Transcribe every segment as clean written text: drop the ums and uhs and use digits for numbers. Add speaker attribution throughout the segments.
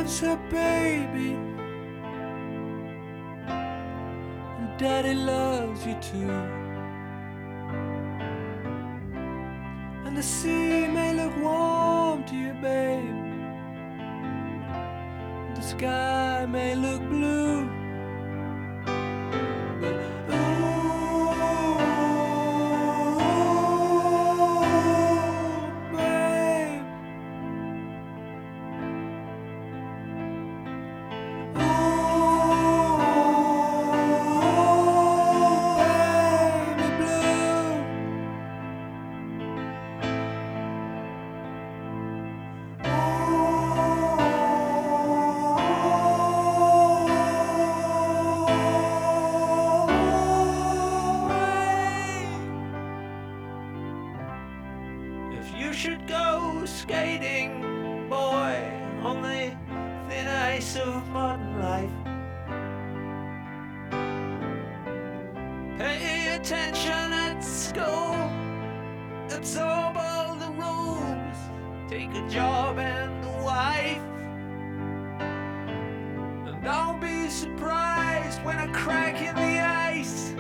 Speaker 1: wants a baby, and daddy loves you too. And the sea may look warm to you, babe, the sky may look blue, but babe, baby blue. If you should go skating, boy, on the thin ice of modern life, pay attention at school, absorb all the rules, take a job and a wife, and don't be surprised when a crack in the ice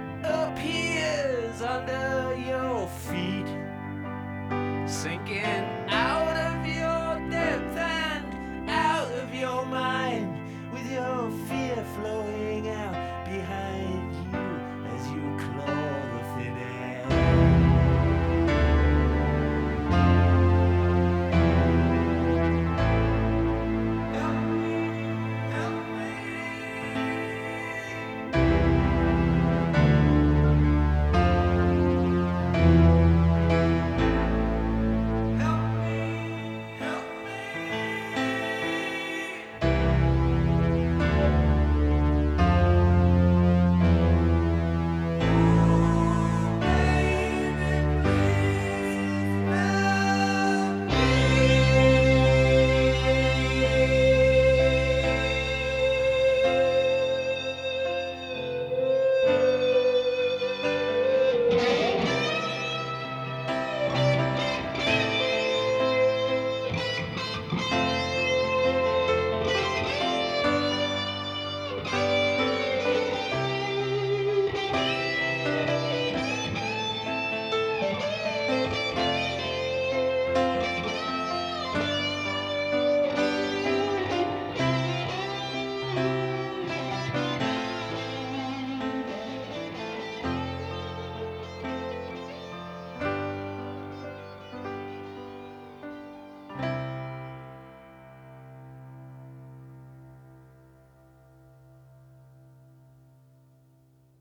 Speaker 1: appears under your feet. Sink in